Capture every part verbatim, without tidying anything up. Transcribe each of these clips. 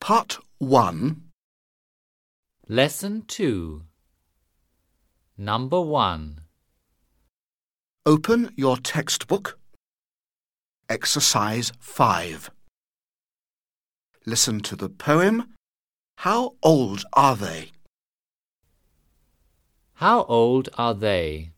Part one. Lesson two. Number one. Open your textbook. Exercise five. Listen to the poem, How Old Are They? How old are they?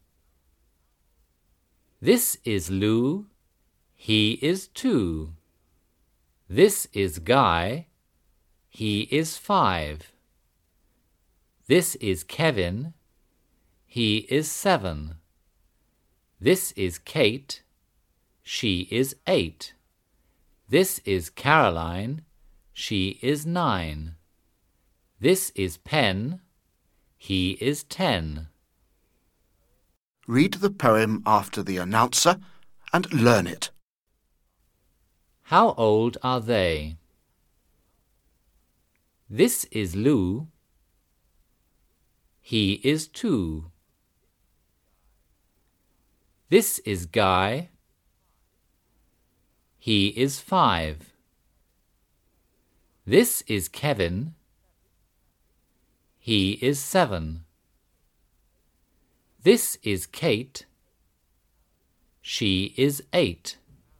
This is Lou. He is two. This is Guy. He is five. This is Kevin. He is seven. This is Kate. She is eight. This is Caroline. She is nine. This is Pen. He is ten. Read the poem after the announcer and learn it. How old are they? This is Lou. He is two. This is Guy. He is five. This is Kevin. He is seven. This is Kate. She is eight.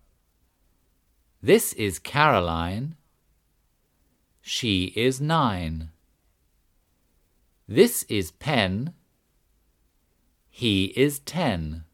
This is Caroline. She is nine. This is Pen. He is ten.